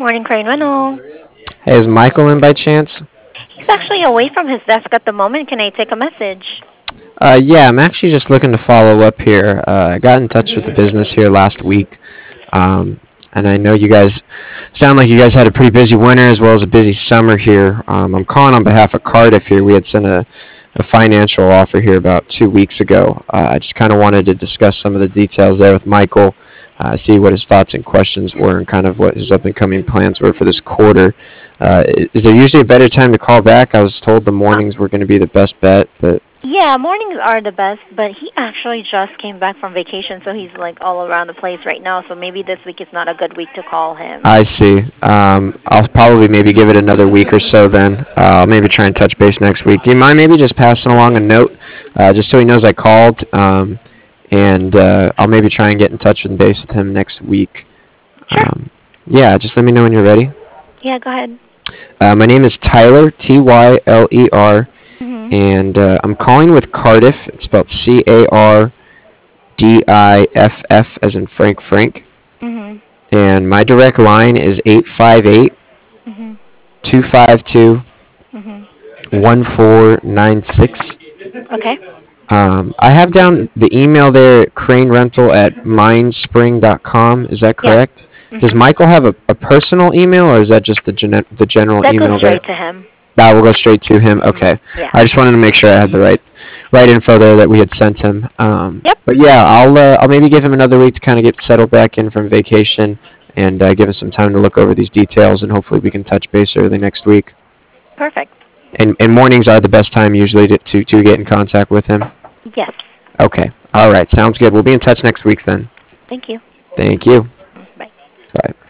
Morning, Crane Reynolds. Hey, is Michael in by chance? He's actually away from his desk at the moment. Can I take a message? Yeah, I'm actually just looking to follow up here. I got in touch with the business here last week, um, and I know you guys sound like you guys had a pretty busy winter as well as a busy summer here. I'm calling on behalf of Cardiff here. We had sent a financial offer here about 2 weeks ago. I just kind of wanted to discuss some of the details there with Michael, see what his thoughts and questions were, and kind of what his up and coming plans were for this quarter. Is there usually a better time to call back? I was told the Uh, mornings were going to be the best bet, but yeah, mornings are the best, but he actually just came back from vacation, so he's like all around the place right now. So maybe this week is not a good week to call him. I see. I'll probably maybe give it another week or so then. I'll maybe try and touch base next week. Do you mind maybe just passing along a note, just so he knows I called, and I'll maybe try and get in touch and base with him next week. Sure. Yeah, just let me know when you're ready. Yeah, go ahead. My name is Tyler, Tyler, Mhm. and I'm calling with Cardiff. It's spelled Cardiff, as in Frank. Mhm. And my direct line is 858 Mhm. 252 Mhm. 1496. Okay. I have down the email there, cranerental@mindspring.com. Is that Yeah. correct? Does Mhm. Michael have a personal email, or is that just the general That goes email there? straight to him. That will go straight to him. Mhm. Okay. Yeah. I just wanted to make sure I had the right info there that we had sent him. Yep. But yeah, I'll maybe give him another week to kind of get settled back in from vacation and give us some time to look over these details, and hopefully we can touch base early next week. Perfect. And mornings are the best time usually to get in contact with him. Yes. Okay. All right. Sounds good. We'll be in touch next week then. Thank you. Thank you. Bye. Bye.